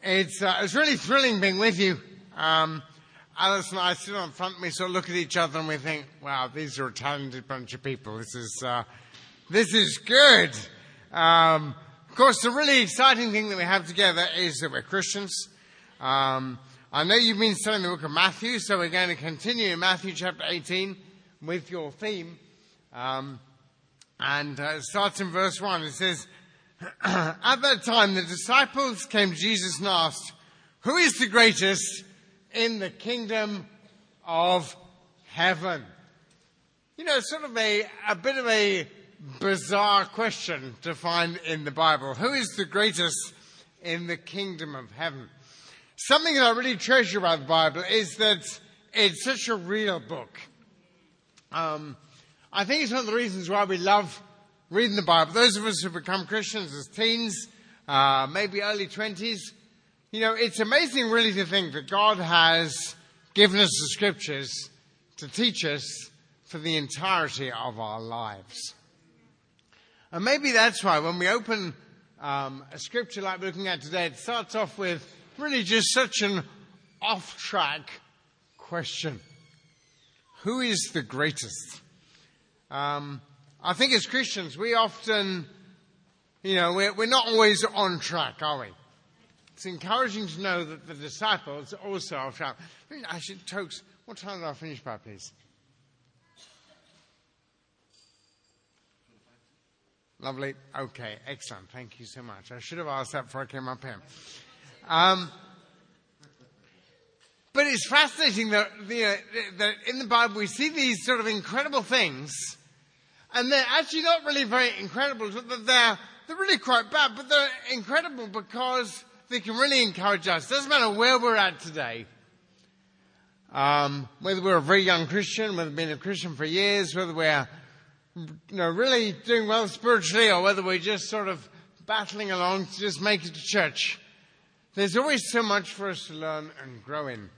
It's really thrilling being with you. Alice and I sit on front and we sort of look at each other and we think, wow, these are a talented bunch of people. This is good. Of course, the really exciting thing that we have together is that we're Christians. I know you've been studying the book of Matthew, so we're going to continue in Matthew chapter 18 with your theme. It starts in verse 1. It says, at that time the disciples came to Jesus and asked, who is the greatest in the kingdom of heaven? You know, sort of a bit of a bizarre question to find in the Bible. Who is the greatest in the kingdom of heaven? Something that I really treasure about the Bible is that it's such a real book. I think it's one of the reasons why we love reading the Bible. Those of us who become Christians as teens, maybe early 20s, you know, it's amazing really to think that God has given us the scriptures to teach us for the entirety of our lives. And maybe that's why when we open a scripture like we're looking at today, it starts off with really just such an off-track question. Who is the greatest? I think as Christians, we often, we're not always on track, are we? It's encouraging to know that the disciples are also off track. Actually, Tokes, what time did I finish by, please? Lovely. Okay, excellent. Thank you so much. I should have asked that before I came up here. But it's fascinating that in the Bible we see these sort of incredible things, and they're actually not really very incredible. They're really quite bad, but they're incredible because they can really encourage us. It doesn't matter where we're at today. Whether we're a very young Christian, whether we've been a Christian for years, whether we're really doing well spiritually, or whether we're just sort of battling along to just make it to church. There's always so much for us to learn and grow in.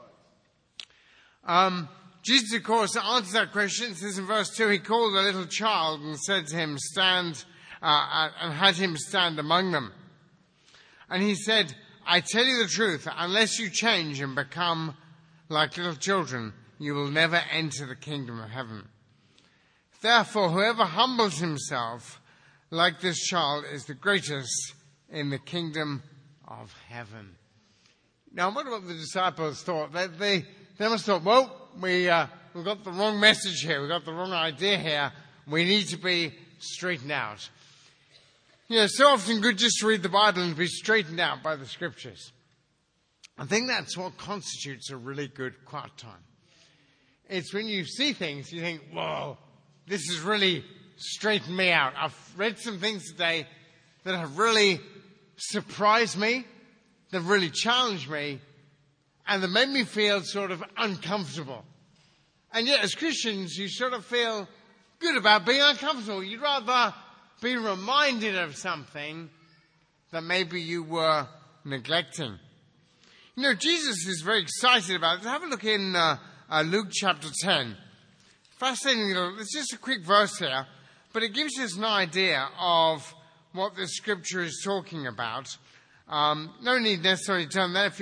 Jesus, of course, answers that question. It says in verse 2, he called a little child and said to him, stand, and had him stand among them. And he said, I tell you the truth, unless you change and become like little children, you will never enter the kingdom of heaven. Therefore, whoever humbles himself like this child is the greatest in the kingdom of heaven. Now, I wonder what the disciples thought. They must have thought, well, we've got the wrong message here. We've got the wrong idea here. We need to be straightened out. So often good just to read the Bible and be straightened out by the scriptures. I think that's what constitutes a really good quiet time. It's when you see things, you think, whoa, this has really straightened me out. I've read some things today that have really surprised me, that have really challenged me, and that made me feel sort of uncomfortable. And yet as Christians, you sort of feel good about being uncomfortable. You'd rather be reminded of something that maybe you were neglecting. Jesus is very excited about it. Have a look in Luke chapter 10. Fascinating. It's just a quick verse here, but it gives us an idea of what the scripture is talking about. No need necessarily to turn there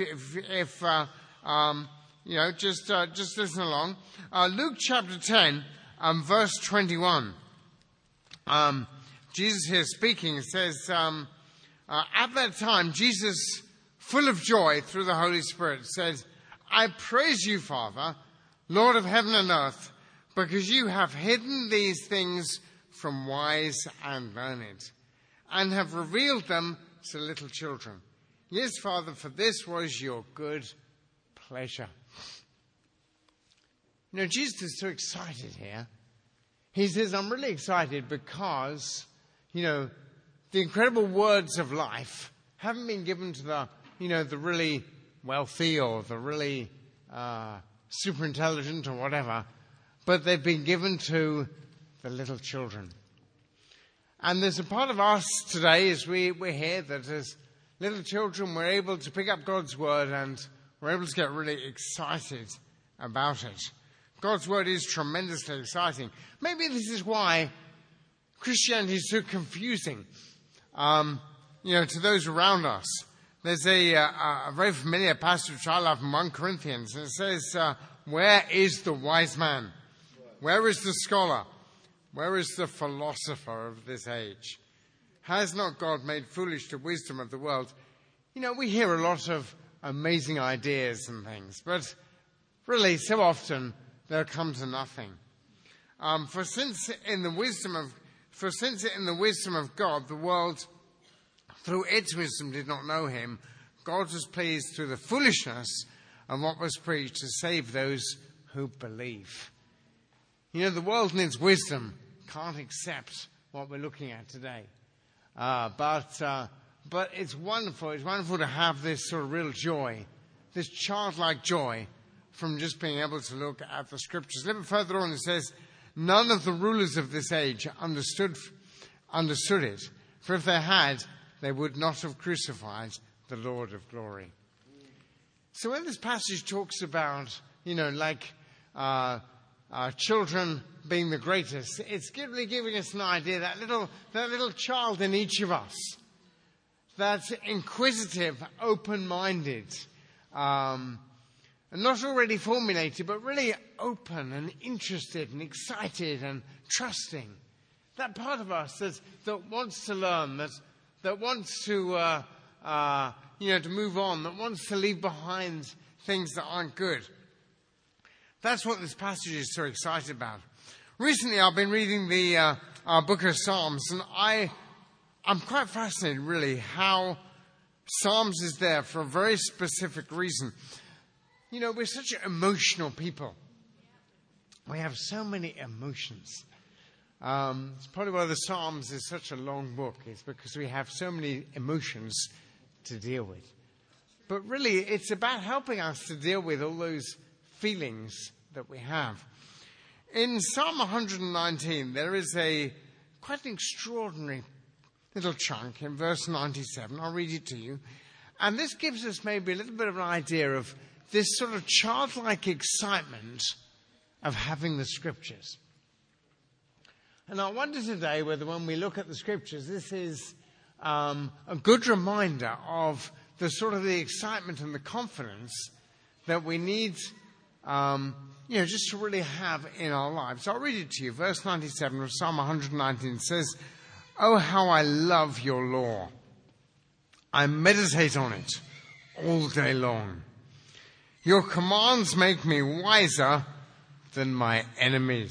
just listen along. Luke chapter 10, verse 21. Jesus here speaking says, at that time, Jesus, full of joy through the Holy Spirit, said, I praise you, Father, Lord of heaven and earth, because you have hidden these things from wise and learned, and have revealed them to little children. Yes, Father, for this was your good pleasure. Jesus is so excited here. He says, I'm really excited because, the incredible words of life haven't been given to the really wealthy or the really super intelligent or whatever, but they've been given to the little children. And there's a part of us today as we're here that as little children we're able to pick up God's word and we're able to get really excited about it. God's word is tremendously exciting. Maybe this is why Christianity is so confusing, to those around us. There's a very familiar passage which I love in 1 Corinthians. And it says, where is the wise man? Where is the scholar? Where is the philosopher of this age? Has not God made foolish the wisdom of the world? You know, we hear a lot of amazing ideas and things, but really so often they'll come to nothing. For since in the wisdom of God, the world through its wisdom did not know him, God was pleased through the foolishness of what was preached to save those who believe. You know, the world in its wisdom can't accept what we're looking at today. But it's wonderful. It's wonderful to have this sort of real joy, this childlike joy from just being able to look at the scriptures. A little bit further on it says, none of the rulers of this age understood it. For if they had, they would not have crucified the Lord of glory. So when this passage talks about, children being the greatest, it's really giving us an idea, that little child in each of us, that's inquisitive, open-minded, and not already formulated, but really open and interested and excited and trusting. That part of us that wants to learn, that wants to move on, that wants to leave behind things that aren't good. That's what this passage is so excited about. Recently, I've been reading the book of Psalms, and I'm quite fascinated, really, how Psalms is there for a very specific reason. You know, we're such emotional people. We have so many emotions. It's probably why the Psalms is such a long book. It's because we have so many emotions to deal with. But really, it's about helping us to deal with all those feelings that we have. In Psalm 119, there is quite an extraordinary little chunk in verse 97. I'll read it to you. And this gives us maybe a little bit of an idea of this sort of childlike excitement of having the scriptures. And I wonder today whether when we look at the scriptures, this is a good reminder of the sort of the excitement and the confidence that we need, just to really have in our lives. I'll read it to you. Verse 97 of Psalm 119 says, "Oh, how I love your law. I meditate on it all day long. Your commands make me wiser than my enemies,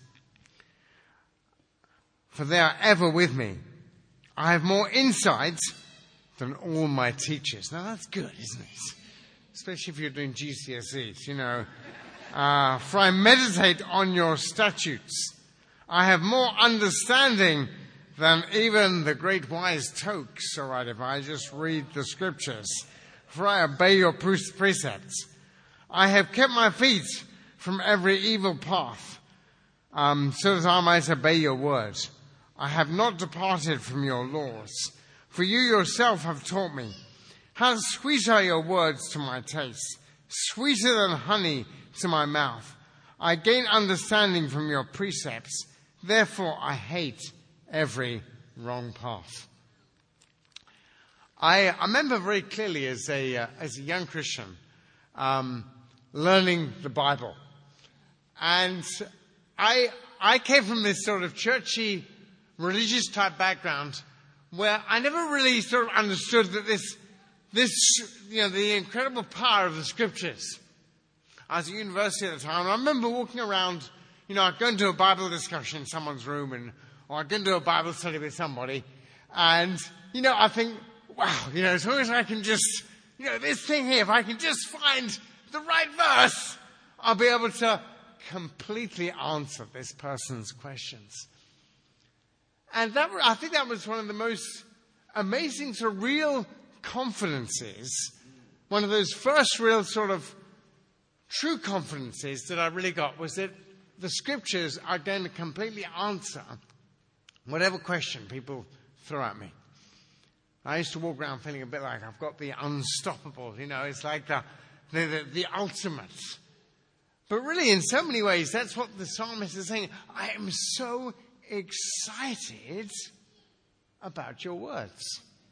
for they are ever with me. I have more insight than all my teachers." Now that's good, isn't it? Especially if you're doing GCSEs, for I meditate on your statutes. I have more understanding than even the great wise Tokes, all right, if I just read the scriptures. For I obey your precepts. I have kept my feet from every evil path, so that I might obey your word. I have not departed from your laws, for you yourself have taught me. How sweet are your words to my taste, sweeter than honey to my mouth. I gain understanding from your precepts, therefore I hate every wrong path. I remember very clearly as a young Christian, learning the Bible. And I came from this sort of churchy, religious type background where I never really sort of understood that the incredible power of the scriptures. I was at university at the time, and I remember walking around, I'd go into a Bible discussion in someone's room, or I'd go into a Bible study with somebody, and, I think, wow, as long as I can just, this thing here, if I can just find the right verse, I'll be able to completely answer this person's questions. And I think that was one of the most amazing sort of real confidences, one of those first real sort of true confidences that I really got, was that the scriptures are going to completely answer whatever question people throw at me. I used to walk around feeling a bit like I've got the unstoppable, it's like the ultimate. But really, in so many ways, that's what the psalmist is saying. I am so excited about your words.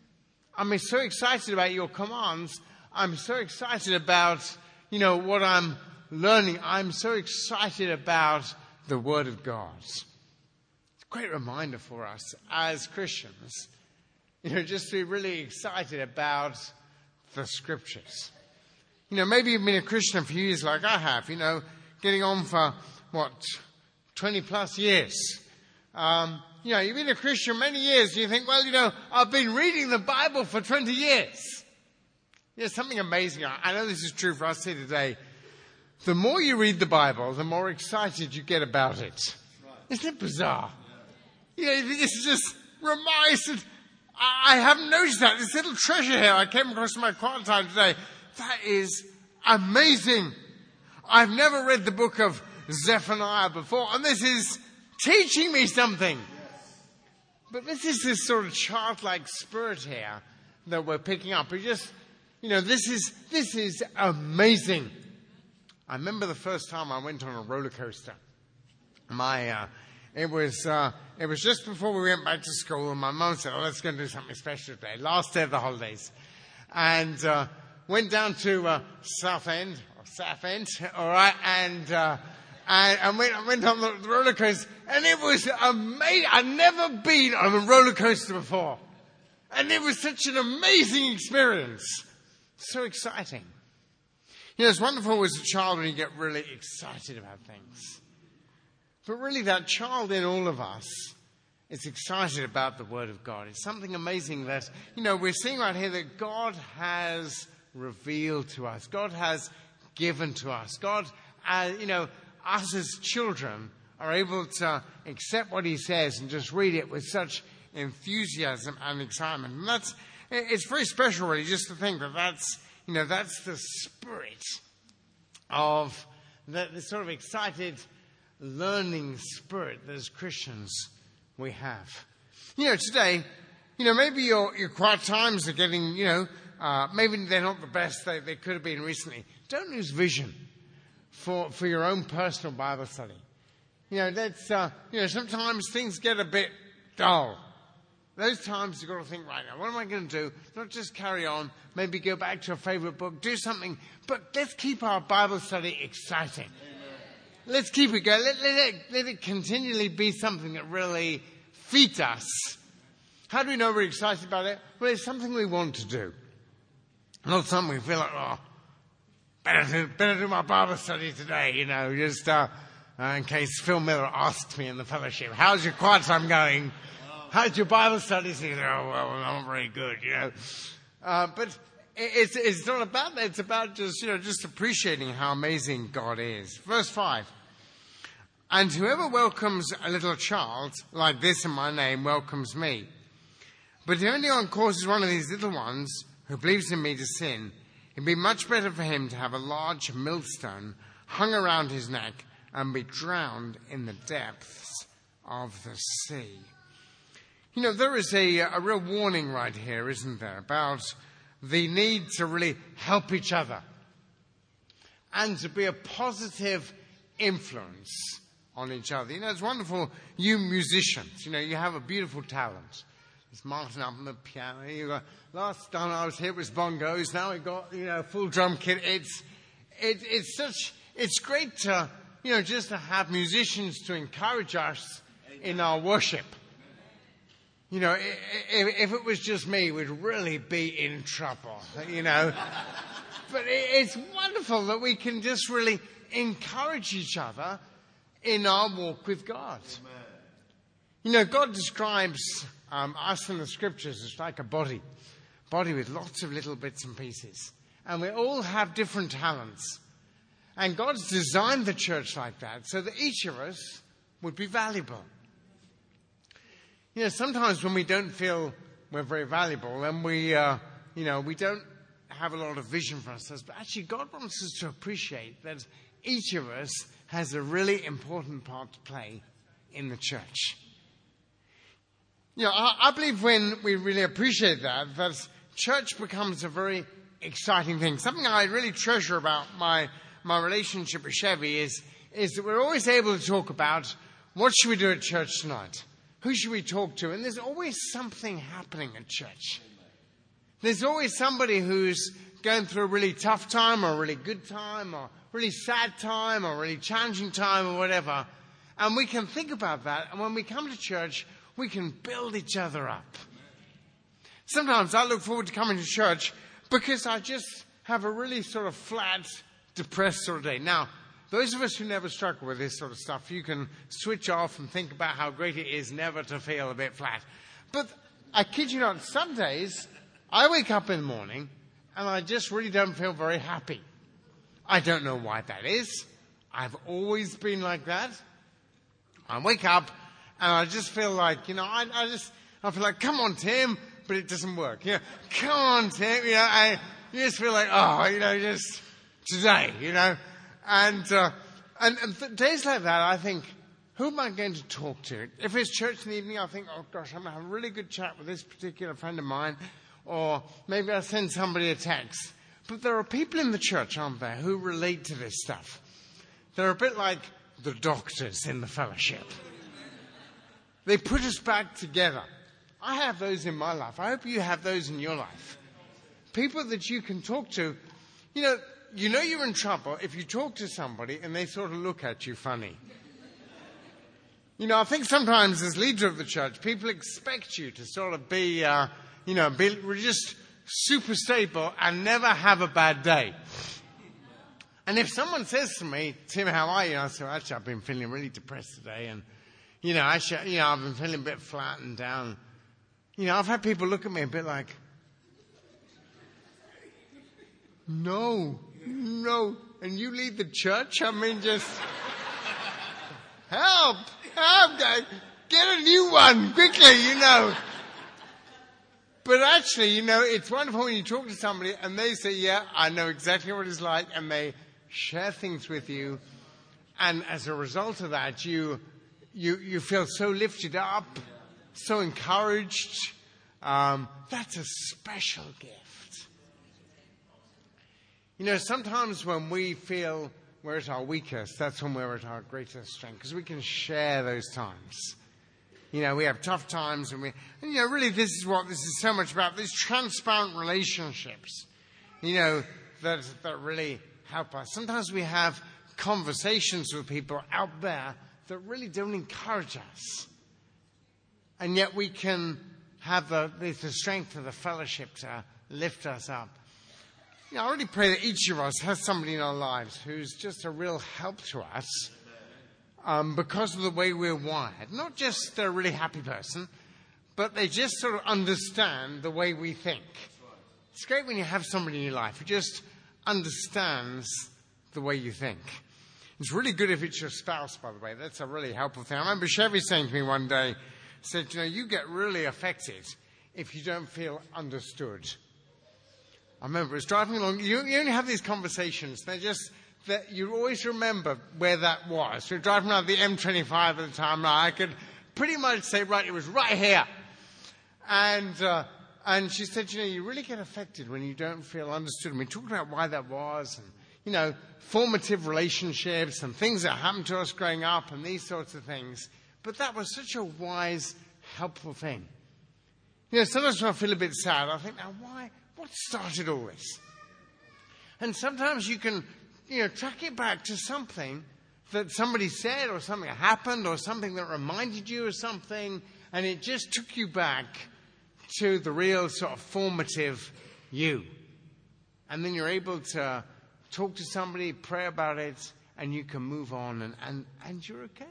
I'm so excited about your commands. I'm so excited about, what I'm learning. I'm so excited about the Word of God. It's a great reminder for us as Christians, just to be really excited about the Scriptures. Maybe you've been a Christian a few years like I have, getting on for, 20 plus years. You've been a Christian many years, and you think, well, I've been reading the Bible for 20 years. Something amazing. I know this is true for us here today. The more you read the Bible, the more excited you get about it. Right. Isn't it bizarre? Yeah. It's just reminds. I haven't noticed that. This little treasure here I came across in my quiet time today. That is amazing. I've never read the book of Zephaniah before, and this is teaching me something. Yes. But this is this sort of childlike spirit here that we're picking up. We just, this is amazing. I remember the first time I went on a roller coaster. It was just before we went back to school, and my mum said, let's go and do something special today. Last day of the holidays. And went down to Southend, all right, and went on the roller coaster, and it was amazing. I'd never been on a roller coaster before. And it was such an amazing experience. So exciting. It's wonderful as a child when you get really excited about things. But really that child in all of us is excited about the Word of God. It's something amazing that, we're seeing right here that God has revealed to us. God has given to us. God, us as children are able to accept what He says and just read it with such enthusiasm and excitement. And it's very special really just to think that that's the spirit of the sort of excited learning spirit that as Christians we have. Today, maybe your quiet times are getting, maybe they're not the best they could have been recently. Don't lose vision for your own personal Bible study. Sometimes things get a bit dull. Those times you've got to think, right now, what am I going to do? Not just carry on, maybe go back to a favorite book, do something, but let's keep our Bible study exciting. Amen. Let's keep it going. Let it continually be something that really feeds us. How do we know we're excited about it? Well, it's something we want to do. Not something we feel like, better do my Bible study today, just in case Phil Miller asks me in the fellowship, how's your quiet time going? How's your Bible study? He says, not very good, But it's not about that. It's about just appreciating how amazing God is. Verse 5. And whoever welcomes a little child like this in my name welcomes me. But if anyone causes one of these little ones who believes in me to sin, it'd be much better for him to have a large millstone hung around his neck and be drowned in the depths of the sea. There is a real warning right here, isn't there, about the need to really help each other and to be a positive influence on each other. It's wonderful, you musicians, you have a beautiful talent. There's Martin up on the piano. Last time I was here was bongos. Now we've got, full drum kit. It's great to, just to have musicians to encourage us in our worship. If it was just me, we'd really be in trouble, But it's wonderful that we can just really encourage each other in our walk with God. God describes us in the Scriptures as like a body with lots of little bits and pieces. And we all have different talents. And God's designed the church like that so that each of us would be valuable. Sometimes when we don't feel we're very valuable, then we don't have a lot of vision for ourselves. But actually, God wants us to appreciate that each of us has a really important part to play in the church. I believe when we really appreciate that church becomes a very exciting thing. Something I really treasure about my relationship with Chevy is that we're always able to talk about what should we do at church tonight? Who should we talk to? And there's always something happening at church. There's always somebody who's going through a really tough time or a really good time or really sad time or really challenging time or whatever. And we can think about that. And when we come to church, we can build each other up. Sometimes I look forward to coming to church because I just have a really sort of flat, depressed sort of day. Now, those of us who never struggle with this sort of stuff, you can switch off and think about how great it is never to feel a bit flat. But I kid you not, some days I wake up in the morning and I just really don't feel very happy. I don't know why that is. I've always been like that. I wake up and I just feel like, I feel like, come on, Tim, but it doesn't work. Come on, Tim, you just feel like, just today, And days like that, I think, who am I going to talk to? If it's church in the evening, I think, oh gosh, I'm going to have a really good chat with this particular friend of mine. Or maybe I'll send somebody a text. But there are people in the church, aren't there, who relate to this stuff. They're a bit like the doctors in the fellowship. They put us back together. I have those in my life. I hope you have those in your life. People that you can talk to. You know you're in trouble if you talk to somebody and they sort of look at you funny. I think sometimes as leader of the church, people expect you to sort of be, be just super stable and never have a bad day. And if someone says to me, Tim, how are you? I say, actually, I've been feeling really depressed today. And, I've been feeling a bit flat and down. I've had people look at me a bit like, no. And you lead the church? I mean, just help, guys. Get a new one quickly, But actually, it's wonderful when you talk to somebody and they say, yeah, I know exactly what it's like, and they share things with you. And as a result of that, you feel so lifted up, so encouraged. That's a special gift. Sometimes when we feel we're at our weakest, that's when we're at our greatest strength, because we can share those times. We have tough times, and really this is what this is so much about, these transparent relationships, that really help us. Sometimes we have conversations with people out there that really don't encourage us. And yet we can have the strength of the fellowship to lift us up. I really pray that each of us has somebody in our lives who's just a real help to us because of the way we're wired. Not just they're a really happy person, but they just sort of understand the way we think. It's great when you have somebody in your life who just understands the way you think. It's really good if it's your spouse, by the way. That's a really helpful thing. I remember Chevy saying to me one day, said, you get really affected if you don't feel understood. I remember I was driving along. You only have these conversations. They're just that you always remember where that was. We were driving around the M25 at the time. I could pretty much say, right, it was right here. And she said, you really get affected when you don't feel understood. And we talked about why that was, and formative relationships and things that happened to us growing up and these sorts of things. But that was such a wise, helpful thing. Sometimes when I feel a bit sad, I think, now why? What started all this? And sometimes you can, track it back to something that somebody said or something happened or something that reminded you of something, and it just took you back to the real sort of formative you. And then you're able to talk to somebody, pray about it, and you can move on, and you're okay.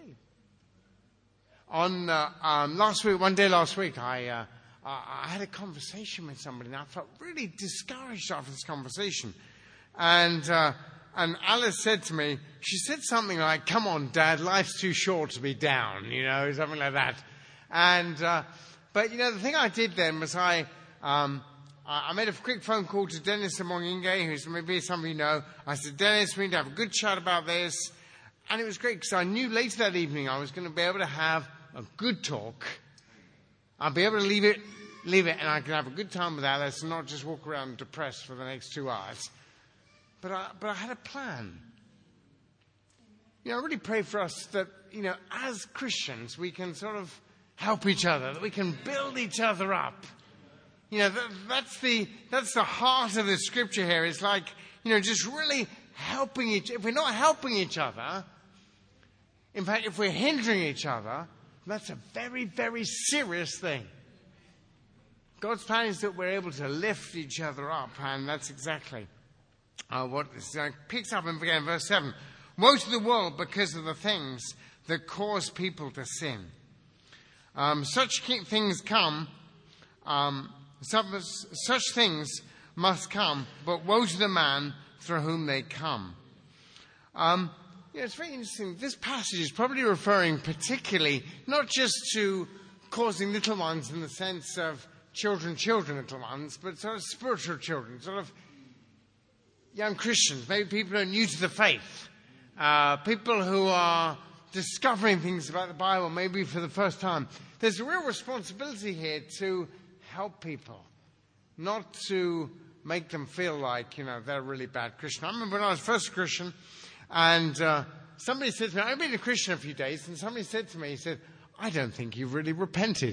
On one day last week, I had a conversation with somebody, and I felt really discouraged after this conversation. And Alice said to me, she said something like, come on, Dad, life's too short to be down, something like that. But the thing I did then was I made a quick phone call to Dennis Amonginge, who's maybe some of you know. I said, Dennis, we need to have a good chat about this. And it was great because I knew later that evening I was going to be able to have a good talk. I'll be able to leave it, and I can have a good time with Alice and not just walk around depressed for the next 2 hours. But I had a plan. I really pray for us that, as Christians, we can sort of help each other, that we can build each other up. That's the heart of the scripture here. It's like, just really helping if we're not helping each other, in fact, if we're hindering each other, that's a very, very serious thing. God's plan is that we're able to lift each other up, and that's exactly what this picks up again in verse 7. Woe to the world because of the things that cause people to sin. Such things come, such things must come, but woe to the man through whom they come. It's very interesting. This passage is probably referring particularly not just to causing little ones in the sense of children, little ones, but sort of spiritual children, sort of young Christians, maybe people who are new to the faith, people who are discovering things about the Bible maybe for the first time. There's a real responsibility here to help people, not to make them feel like, they're a really bad Christian. I remember when I was first a Christian, and somebody said to me, I've been a Christian a few days, and somebody said to me, he said, I don't think you've really repented.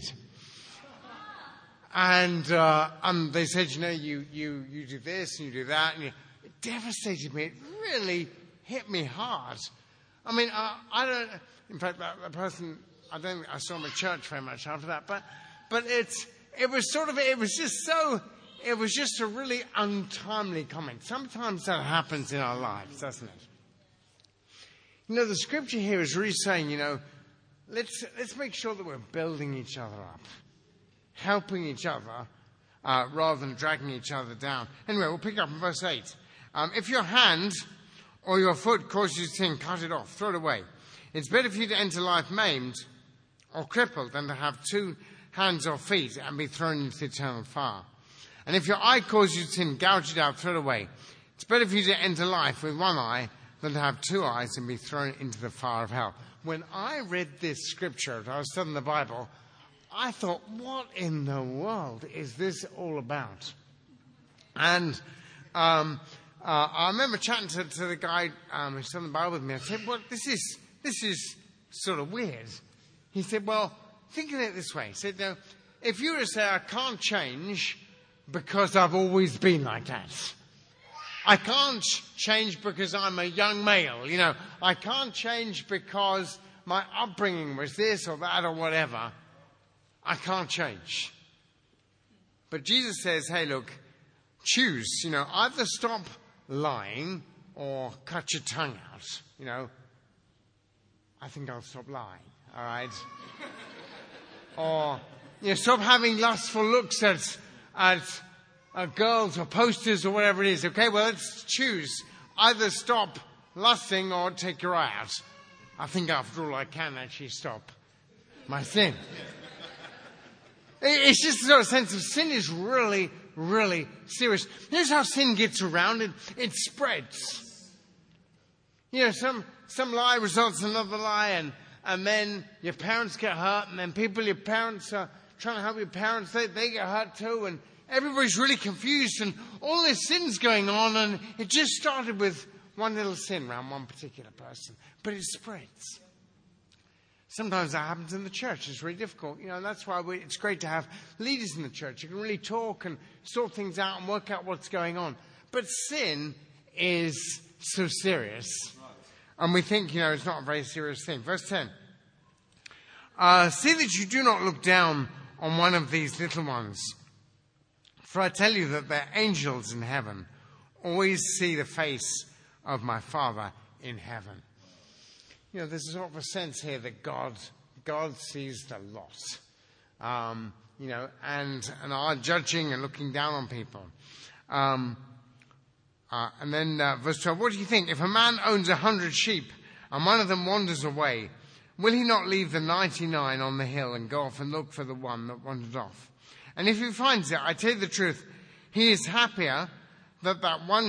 And they said, you do this and you do that, and it devastated me. It really hit me hard. I mean, I don't. In fact, that person, I don't think I saw him at church very much after that. But it was just a really untimely comment. Sometimes that happens in our lives, doesn't it? The scripture here is really saying, let's make sure that we're building each other up, helping each other, rather than dragging each other down. Anyway, we'll pick up in verse 8. If your hand or your foot causes you to sin, cut it off, throw it away. It's better for you to enter life maimed or crippled than to have 2 hands or feet and be thrown into the eternal fire. And if your eye causes you to sin, gouge it out, throw it away. It's better for you to enter life with 1 eye than to have 2 eyes and be thrown into the fire of hell. When I read this scripture, I was studying the Bible, I thought, what in the world is this all about? And I remember chatting to the guy who's studying the Bible with me. I said, well, this is sort of weird. He said, well, think of it this way. He said, no, if you were to say, I can't change because I've always been like that. I can't change because I'm a young male. I can't change because my upbringing was this or that or whatever. I can't change. But Jesus says, hey, look, choose, either stop lying or cut your tongue out. I think I'll stop lying, all right? Or, stop having lustful looks at girls or posters or whatever it is. Okay, well, let's choose. Either stop lusting or take your eye out. I think after all I can actually stop my sin. It's just a sort of sense of sin is really, really serious. Here's how sin gets around. It spreads. Some lie results in another lie, and then your parents get hurt, and then your parents are trying to help your parents, they get hurt too, and everybody's really confused, and all this sin's going on, and it just started with one little sin around one particular person, but it spreads. Sometimes that happens in the church. It's really difficult. And that's why it's great to have leaders in the church. You can really talk and sort things out and work out what's going on. But sin is so serious. And we think, it's not a very serious thing. Verse 10. See that you do not look down on one of these little ones. For I tell you that their angels in heaven always see the face of my Father in heaven. There's sort of a sense here that God sees the lot, and are judging and looking down on people. And then verse 12, what do you think? If a man owns 100 sheep and one of them wanders away, will he not leave the 99 on the hill and go off and look for the one that wandered off? And if he finds it, I tell you the truth, he is happier about that one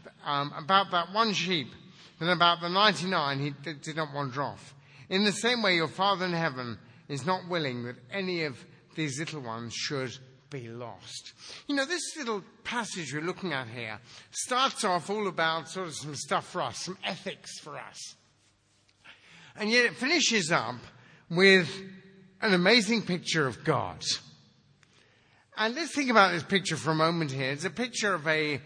sheep than about the 99 he did not wander off. In the same way, your Father in heaven is not willing that any of these little ones should be lost. This little passage we're looking at here starts off all about sort of some stuff for us, some ethics for us. And yet it finishes up with an amazing picture of God. And let's think about this picture for a moment here. It's a picture of a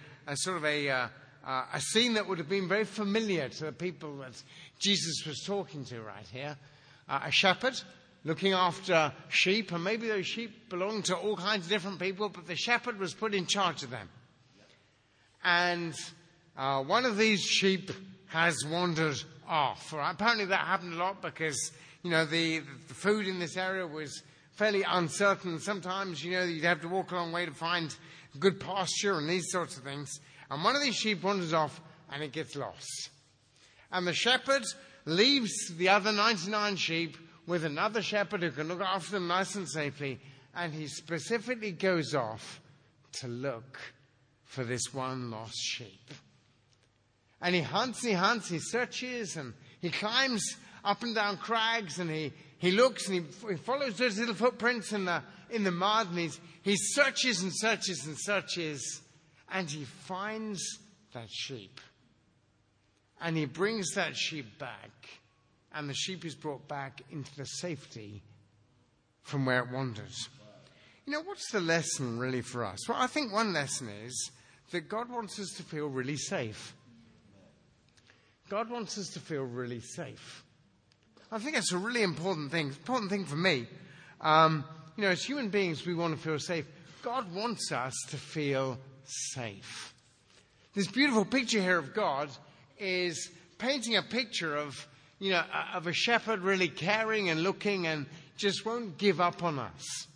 scene that would have been very familiar to the people that Jesus was talking to right here. A shepherd looking after sheep, and maybe those sheep belonged to all kinds of different people, but the shepherd was put in charge of them. And one of these sheep has wandered off. Right? Apparently that happened a lot because, the food in this area was fairly uncertain. Sometimes, you'd have to walk a long way to find good pasture and these sorts of things. And one of these sheep wanders off and it gets lost. And the shepherd leaves the other 99 sheep with another shepherd who can look after them nice and safely. And he specifically goes off to look for this one lost sheep. And he hunts, he searches, and he climbs up and down crags, and he looks and he follows those little footprints in the mud, and he searches and searches and searches, and he finds that sheep. And he brings that sheep back, and the sheep is brought back into the safety from where it wanders. What's the lesson really for us? Well, I think one lesson is that God wants us to feel really safe. God wants us to feel really safe. I think that's a really important thing for me. As human beings, we want to feel safe. God wants us to feel safe. This beautiful picture here of God is painting a picture of a shepherd really caring and looking and just won't give up on us.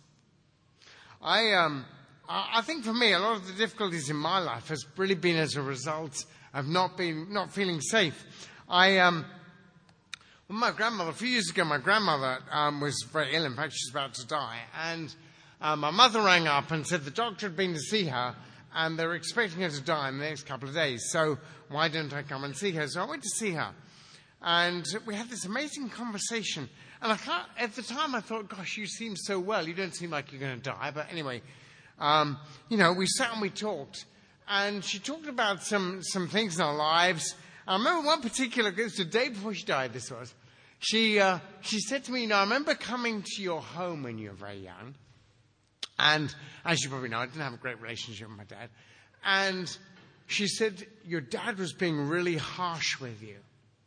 I think for me, a lot of the difficulties in my life has really been as a result of not feeling safe. My grandmother, a few years ago, was very ill. In fact, she was about to die. And my mother rang up and said the doctor had been to see her and they were expecting her to die in the next couple of days. So why don't I come and see her? So I went to see her. And we had this amazing conversation. And at the time I thought, gosh, you seem so well. You don't seem like you're going to die. But anyway, we sat and we talked. And she talked about some things in our lives. I remember one particular, it was the day before she died, this was. She said to me, I remember coming to your home when you were very young. And as you probably know, I didn't have a great relationship with my dad. And she said, your dad was being really harsh with you.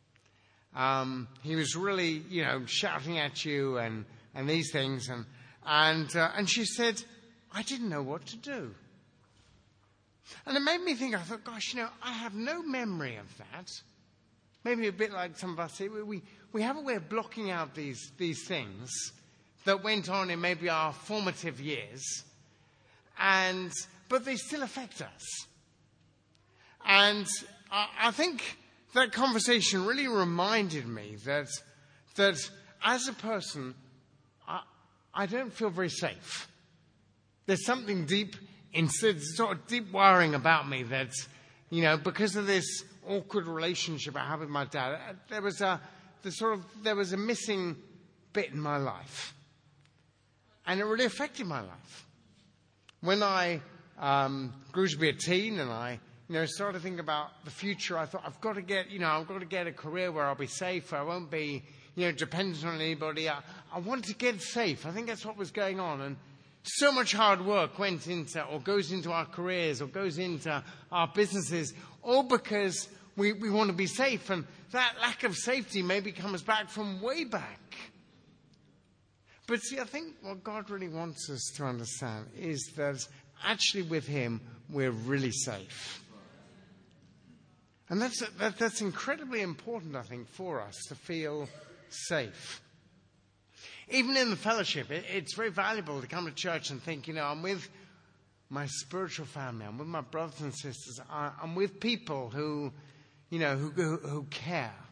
He was really, shouting at you and these things. And she said, I didn't know what to do. And it made me think, I thought, gosh, I have no memory of that. Maybe a bit like some of us say, we have a way of blocking out these things that went on in maybe our formative years, but they still affect us. And I think that conversation really reminded me that as a person, I don't feel very safe. There's something deep sort of deep wiring about me that, because of this awkward relationship I have with my dad, there was a missing bit in my life. And it really affected my life. When I grew to be a teen and I, started thinking about the future, I thought, I've got to get a career where I'll be safe, where I won't be, dependent on anybody. I wanted to get safe. I think that's what was going on. And so much hard work went into, or goes into our careers, or goes into our businesses, all because we want to be safe. And that lack of safety maybe comes back from way back. But see, I think what God really wants us to understand is that actually with Him, we're really safe. And that's incredibly important, I think, for us to feel safe. Even in the fellowship, it's very valuable to come to church and think, I'm with my spiritual family, I'm with my brothers and sisters, I'm with people who care.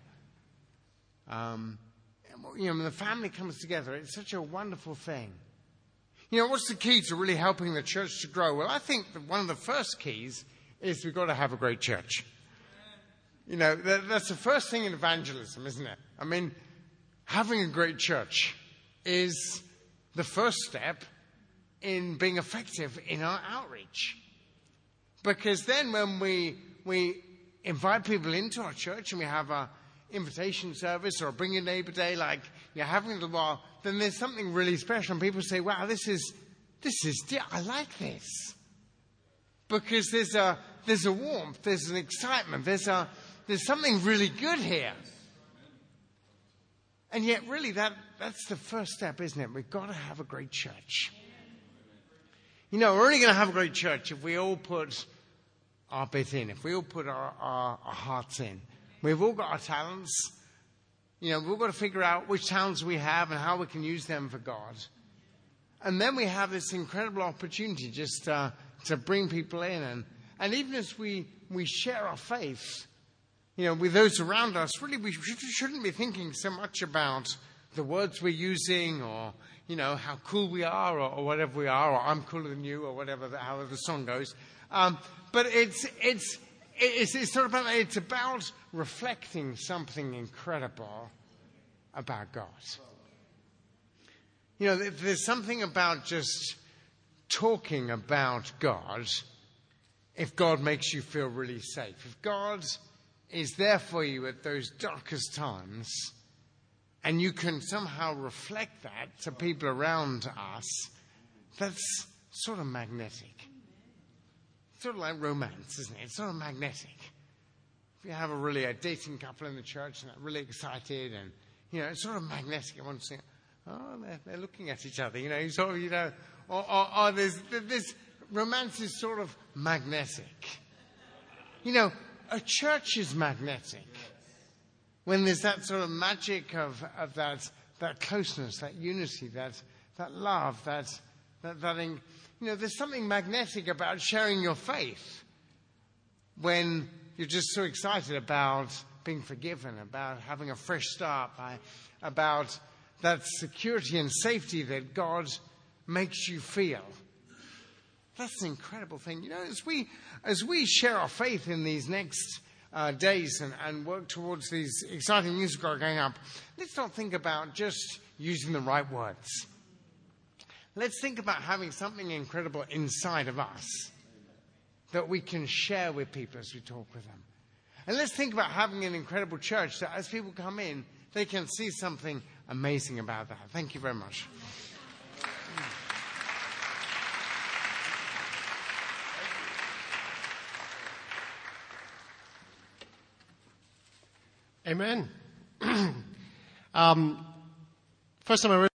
When the family comes together, it's such a wonderful thing. What's the key to really helping the church to grow? Well, I think that one of the first keys is we've got to have a great church. That's the first thing in evangelism, isn't it? I mean, having a great church is the first step in being effective in our outreach. Because then when we invite people into our church and we have a invitation service or a bring your neighbor day like you're having a little while, then there's something really special. And people say, wow, this is I like this. Because there's a warmth, there's an excitement, there's something really good here. And yet, really, that's the first step, isn't it? We've got to have a great church. You know, we're only going to have a great church if we all put our bit in, if we all put our hearts in. We've all got our talents. You know, we've all got to figure out which talents we have and how we can use them for God. And then we have this incredible opportunity just to bring people in. And even as we share our faith, you know, with those around us, really we shouldn't be thinking so much about the words we're using or, you know, how cool we are or whatever we are, or I'm cooler than you or however the song goes. But it's sort of it's about reflecting something incredible about God. You know, there's something about just talking about God if God makes you feel really safe. If God is there for you at those darkest times, and you can somehow reflect that to people around us, that's sort of magnetic. Sort of like romance, isn't it? It's sort of magnetic. If you have a dating couple in the church and they're really excited and, you know, it's sort of magnetic. I want to say, oh, they're looking at each other, you know, sort of, you know, or there's this romance is sort of magnetic. You know, a church is magnetic when there's that sort of magic of that closeness, that unity, that love, that you know, there's something magnetic about sharing your faith when you're just so excited about being forgiven, about having a fresh start, about that security and safety that God makes you feel. That's an incredible thing. You know, as we share our faith in these next days and work towards these exciting music going up, let's not think about just using the right words. Let's think about having something incredible inside of us that we can share with people as we talk with them. And let's think about having an incredible church that as people come in, they can see something amazing about that. Thank you very much. Amen. First time I